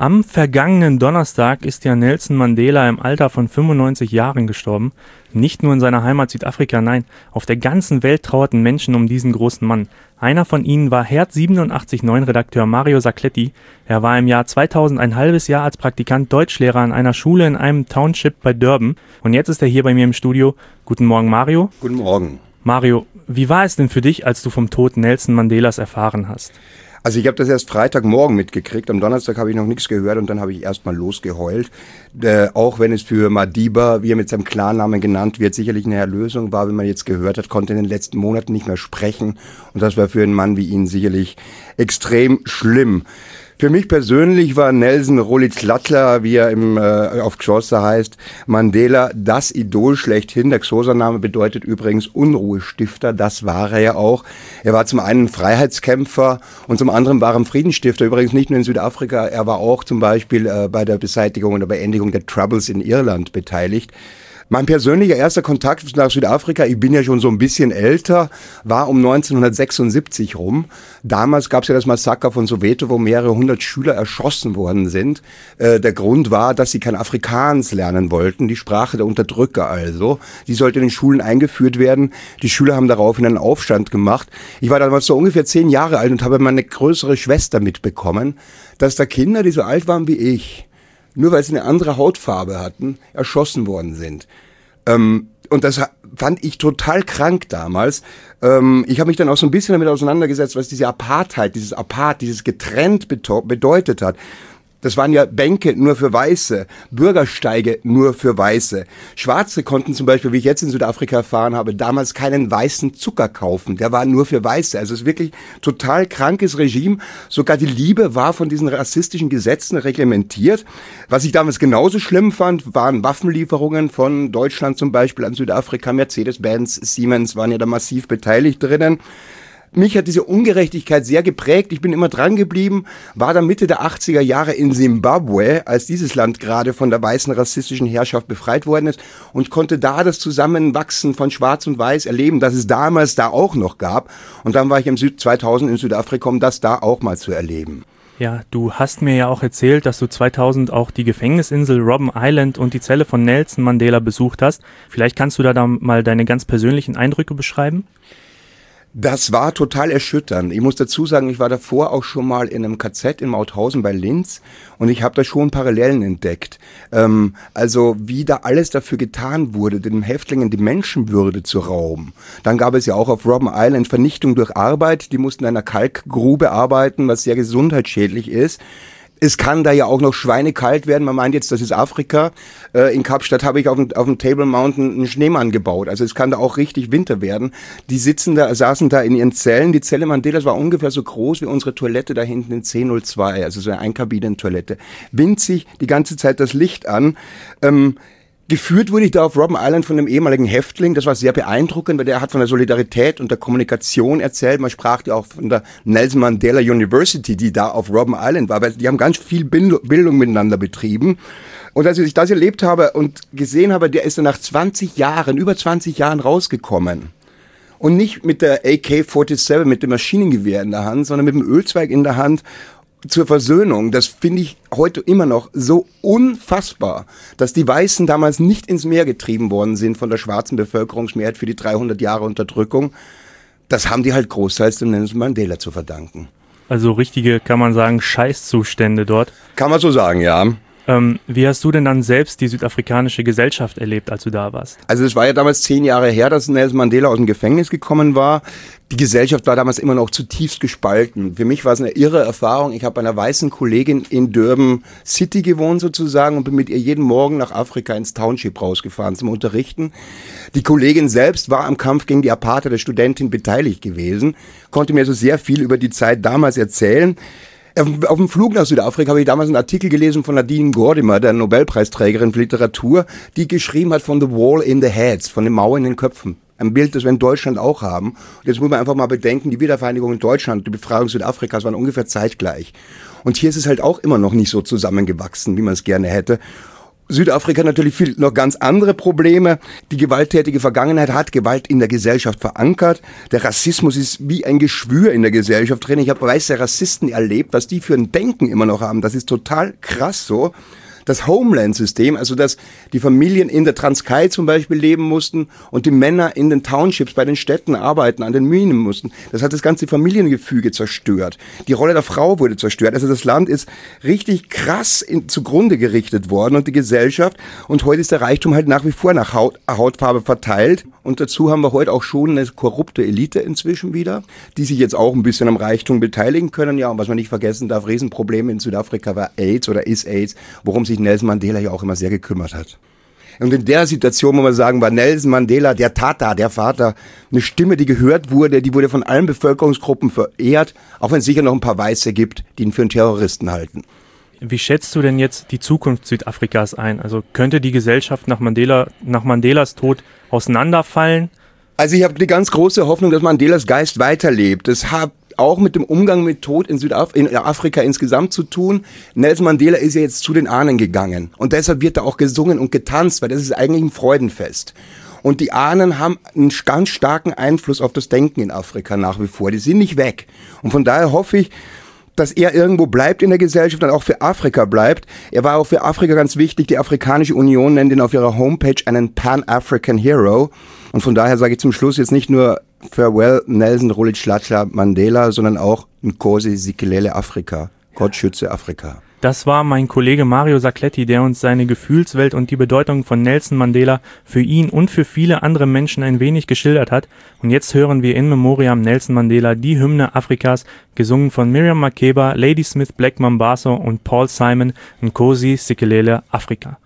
Am vergangenen Donnerstag ist ja Nelson Mandela im Alter von 95 Jahren gestorben. Nicht nur in seiner Heimat Südafrika, nein, auf der ganzen Welt trauerten Menschen um diesen großen Mann. Einer von ihnen war Herd 87.9-Redakteur Mario Sacchetti. Er war im Jahr 2000 ein halbes Jahr als Praktikant Deutschlehrer an einer Schule in einem Township bei Durban. Und jetzt ist er hier bei mir im Studio. Guten Morgen, Mario. Guten Morgen. Mario, wie war es denn für dich, als du vom Tod Nelson Mandelas erfahren hast? Also ich habe das erst Freitagmorgen mitgekriegt, am Donnerstag habe ich noch nichts gehört und dann habe ich erstmal losgeheult. Auch wenn es für Madiba, wie er mit seinem Klarnamen genannt wird, sicherlich eine Erlösung war, wenn man jetzt gehört hat, konnte in den letzten Monaten nicht mehr sprechen und das war für einen Mann wie ihn sicherlich extrem schlimm. Für mich persönlich war Nelson Rolihlahla, wie er auf Xhosa heißt, Mandela das Idol schlechthin. Der Xhosa-Name bedeutet übrigens Unruhestifter, das war er ja auch. Er war zum einen Freiheitskämpfer und zum anderen war er ein Friedensstifter. Übrigens nicht nur in Südafrika, er war auch zum Beispiel bei der Beseitigung und der Beendigung der Troubles in Irland beteiligt. Mein persönlicher erster Kontakt nach Südafrika, ich bin ja schon so ein bisschen älter, war um 1976 rum. Damals gab es ja das Massaker von Soweto, wo mehrere hundert Schüler erschossen worden sind. Der Grund war, dass sie kein Afrikaans lernen wollten, die Sprache der Unterdrücker also. Die sollte in den Schulen eingeführt werden. Die Schüler haben daraufhin einen Aufstand gemacht. Ich war damals so ungefähr 10 Jahre alt und habe meine größere Schwester mitbekommen, dass da Kinder, die so alt waren wie ich, nur weil sie eine andere Hautfarbe hatten, erschossen worden sind. Und das fand ich total krank damals. Ich habe mich dann auch so ein bisschen damit auseinandergesetzt, was diese Apartheid, dieses getrennt bedeutet hat. Das waren ja Bänke nur für Weiße, Bürgersteige nur für Weiße. Schwarze konnten zum Beispiel, wie ich jetzt in Südafrika erfahren habe, damals keinen weißen Zucker kaufen. Der war nur für Weiße. Also es ist wirklich total krankes Regime. Sogar die Liebe war von diesen rassistischen Gesetzen reglementiert. Was ich damals genauso schlimm fand, waren Waffenlieferungen von Deutschland zum Beispiel an Südafrika. Mercedes-Benz, Siemens waren ja da massiv beteiligt drinnen. Mich hat diese Ungerechtigkeit sehr geprägt. Ich bin immer dran geblieben, war dann Mitte der 80er Jahre in Simbabwe, als dieses Land gerade von der weißen rassistischen Herrschaft befreit worden ist und konnte da das Zusammenwachsen von Schwarz und Weiß erleben, das es damals da auch noch gab. Und dann war ich im 2000 in Südafrika, um das da auch mal zu erleben. Ja, du hast mir ja auch erzählt, dass du 2000 auch die Gefängnisinsel Robben Island und die Zelle von Nelson Mandela besucht hast. Vielleicht kannst du da mal deine ganz persönlichen Eindrücke beschreiben? Das war total erschütternd. Ich muss dazu sagen, ich war davor auch schon mal in einem KZ in Mauthausen bei Linz und ich habe da schon Parallelen entdeckt. Also wie da alles dafür getan wurde, den Häftlingen die Menschenwürde zu rauben. Dann gab es ja auch auf Robben Island Vernichtung durch Arbeit. Die mussten in einer Kalkgrube arbeiten, was sehr gesundheitsschädlich ist. Es kann da ja auch noch schweinekalt werden. Man meint jetzt, das ist Afrika. In Kapstadt habe ich auf dem Table Mountain einen Schneemann gebaut. Also es kann da auch richtig Winter werden. Die saßen da in ihren Zellen. Die Zelle Mandelas war ungefähr so groß wie unsere Toilette da hinten in C02. Also so eine Einkabinen-Toilette. Winzig, die ganze Zeit das Licht an. Geführt wurde ich da auf Robben Island von einem ehemaligen Häftling. Das war sehr beeindruckend, weil der hat von der Solidarität und der Kommunikation erzählt. Man sprach ja auch von der Nelson Mandela University, die da auf Robben Island war. Weil die haben ganz viel Bildung miteinander betrieben. Und als ich das erlebt habe und gesehen habe, der ist dann nach über 20 Jahren rausgekommen. Und nicht mit der AK-47, mit dem Maschinengewehr in der Hand, sondern mit dem Ölzweig in der Hand zur Versöhnung. Das finde ich heute immer noch so unfassbar, dass die Weißen damals nicht ins Meer getrieben worden sind von der schwarzen Bevölkerungsmehrheit für die 300 Jahre Unterdrückung. Das haben die halt großteils dem Nelson Mandela zu verdanken. Also richtige, kann man sagen, Scheißzustände dort. Kann man so sagen, ja. Wie hast du denn dann selbst die südafrikanische Gesellschaft erlebt, als du da warst? Also es war ja damals 10 Jahre her, dass Nelson Mandela aus dem Gefängnis gekommen war. Die Gesellschaft war damals immer noch zutiefst gespalten. Für mich war es eine irre Erfahrung. Ich habe bei einer weißen Kollegin in Durban City gewohnt sozusagen und bin mit ihr jeden Morgen nach Afrika ins Township rausgefahren zum Unterrichten. Die Kollegin selbst war am Kampf gegen die Apartheid der Studentin beteiligt gewesen, konnte mir so sehr viel über die Zeit damals erzählen. Auf dem Flug nach Südafrika habe ich damals einen Artikel gelesen von Nadine Gordimer, der Nobelpreisträgerin für Literatur, die geschrieben hat von The Wall in the Heads, von den Mauern in den Köpfen. Ein Bild, das wir in Deutschland auch haben. Und jetzt muss man einfach mal bedenken, die Wiedervereinigung in Deutschland, die Befreiung Südafrikas waren ungefähr zeitgleich. Und hier ist es halt auch immer noch nicht so zusammengewachsen, wie man es gerne hätte. Südafrika natürlich noch ganz andere Probleme. Die gewalttätige Vergangenheit hat Gewalt in der Gesellschaft verankert. Der Rassismus ist wie ein Geschwür in der Gesellschaft drin. Ich habe weiße Rassisten erlebt, was die für ein Denken immer noch haben. Das ist total krass so. Das Homeland-System, also dass die Familien in der Transkei zum Beispiel leben mussten und die Männer in den Townships bei den Städten arbeiten, an den Minen mussten. Das hat das ganze Familiengefüge zerstört. Die Rolle der Frau wurde zerstört. Also das Land ist richtig krass zugrunde gerichtet worden und die Gesellschaft. Und heute ist der Reichtum halt nach wie vor nach Hautfarbe verteilt. Und dazu haben wir heute auch schon eine korrupte Elite inzwischen wieder, die sich jetzt auch ein bisschen am Reichtum beteiligen können. Ja, und was man nicht vergessen darf, Riesenprobleme in Südafrika war AIDS oder ist AIDS, worum sich Nelson Mandela ja auch immer sehr gekümmert hat. Und in der Situation, muss man sagen, war Nelson Mandela, der Tata, der Vater, eine Stimme, die gehört wurde, die wurde von allen Bevölkerungsgruppen verehrt, auch wenn es sicher noch ein paar Weiße gibt, die ihn für einen Terroristen halten. Wie schätzt du denn jetzt die Zukunft Südafrikas ein? Also könnte die Gesellschaft nach Mandelas Tod auseinanderfallen? Also ich habe die ganz große Hoffnung, dass Mandelas Geist weiterlebt. Das hat auch mit dem Umgang mit Tod in Afrika insgesamt zu tun. Nelson Mandela ist ja jetzt zu den Ahnen gegangen und deshalb wird da auch gesungen und getanzt, weil das ist eigentlich ein Freudenfest. Und die Ahnen haben einen ganz starken Einfluss auf das Denken in Afrika nach wie vor. Die sind nicht weg. Und von daher hoffe ich, dass er irgendwo bleibt in der Gesellschaft und auch für Afrika bleibt. Er war auch für Afrika ganz wichtig. Die Afrikanische Union nennt ihn auf ihrer Homepage einen Pan-African Hero. Und von daher sage ich zum Schluss jetzt nicht nur Farewell Nelson Rolihlahla Mandela, sondern auch Nkosi Sikelel' Afrika. Gott schütze Afrika. Das war mein Kollege Mario Sacchetti, der uns seine Gefühlswelt und die Bedeutung von Nelson Mandela für ihn und für viele andere Menschen ein wenig geschildert hat. Und jetzt hören wir in Memoriam Nelson Mandela die Hymne Afrikas, gesungen von Miriam Makeba, Ladysmith Black Mambazo und Paul Simon, Nkosi Sikelel' Afrika.